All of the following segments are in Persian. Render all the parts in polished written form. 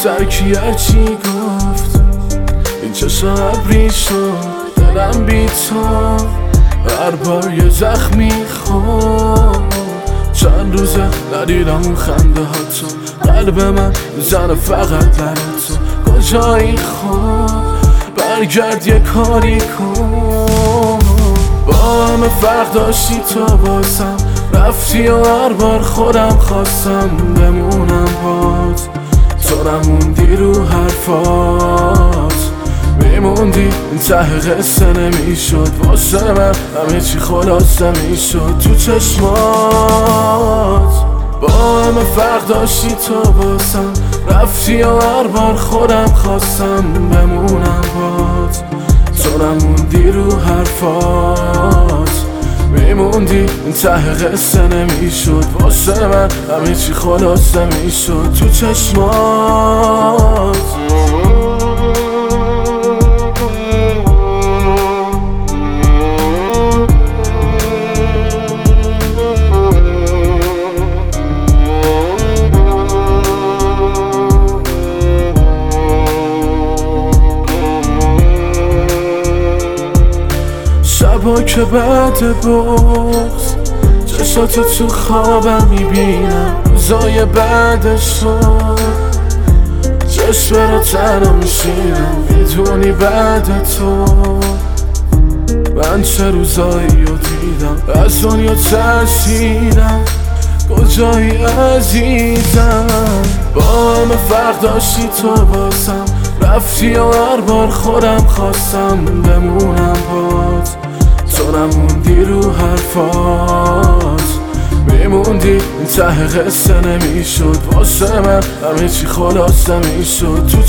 سرکی هرچی گفت این چشم ابری شد دلم بی تو هر بار یه زخمی خورد چند روزه ندیدم اون خنده ها تو قلب من میزنه فقط برای تو کجایی خود برگرد یه کاری کن با همه فرق داشتی تو بازم رفتی و هر بار خودم خواستم بمونم باز تو نموندی رو حرفات میموندی این ته قصه نمیشد واسه من همه چی خلاصه میشد تو چشمات با همه فرق داشتی تو بازم رفتی و هر بار خودم خواستم بمونم باز تو نموندی رو حرفات میموندی این ته قصه نمیشد واسه من همه چی خلاصه میشد تو چشمات شبا که بعد بغض چشاتو تو خوابم میبینم روزای بعدشو چشم رو تنها میشینم میدونی بعد تو من چه روزایی رو دیدم از دنیا ترسیدم کجایی عزیزم با همه فرق داشتی تو بازم رفتی و هر بار خودم خواستم بمونم باز تو نموندی رو حرفات میموندی این ته قصه نمیشد واسه من همه چی خلاصه میشد تو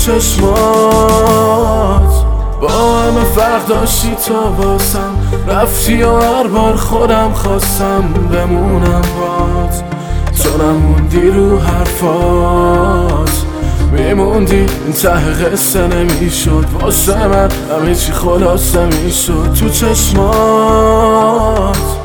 چشمات با همه فرق داشتی تو بازم رفتی و هر بار خودم خواستم بمونم باز تو نموندی رو حرفات میموندی این ته قصه نمیشد واسه من همه چی خلاصه میشد تو چشمات